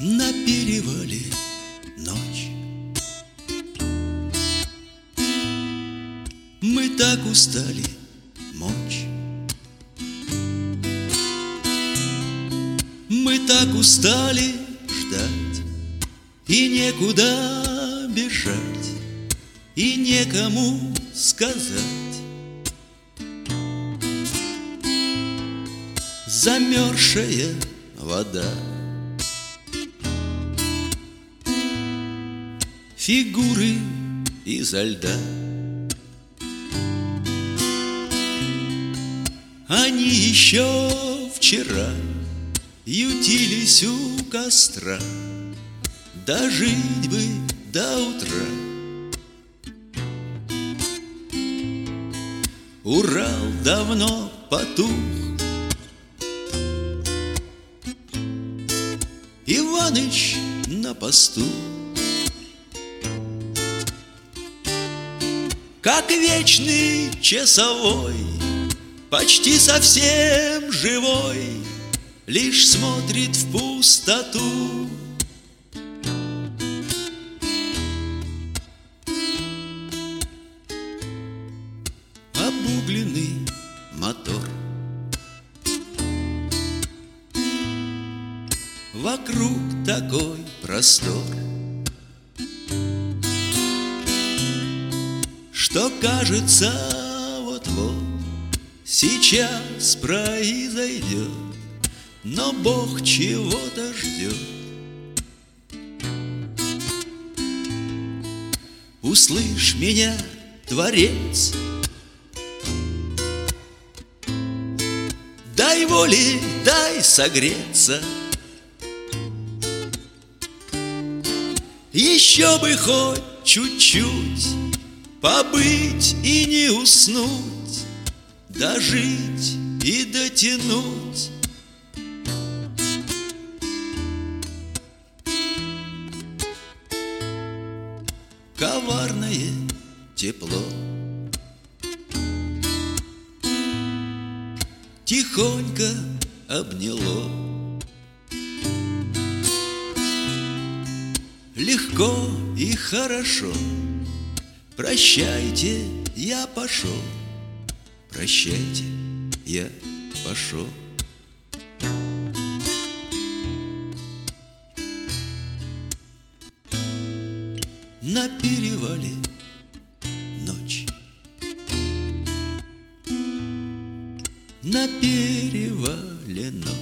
На перевале ночь. Мы так устали мочь. Мы так устали ждать, и некуда бежать, и некому сказать. Замерзшая вода, фигуры изо льда. Они еще вчера ютились у костра. Дожить бы до утра. Урал давно потух. Иваныч на посту. Как вечный часовой, почти совсем живой, лишь смотрит в пустоту. Обугленный мотор, вокруг такой простор, что кажется вот-вот сейчас произойдет, но Бог чего-то ждет. Услышь меня, Творец, дай воли, дай согреться. Еще бы хоть чуть-чуть побыть и не уснуть, дожить и дотянуть. Коварное тепло тихонько обняло. Легко и хорошо. Прощайте, я пошел. Прощайте, я пошел. На перевале ночь. На перевале ночь.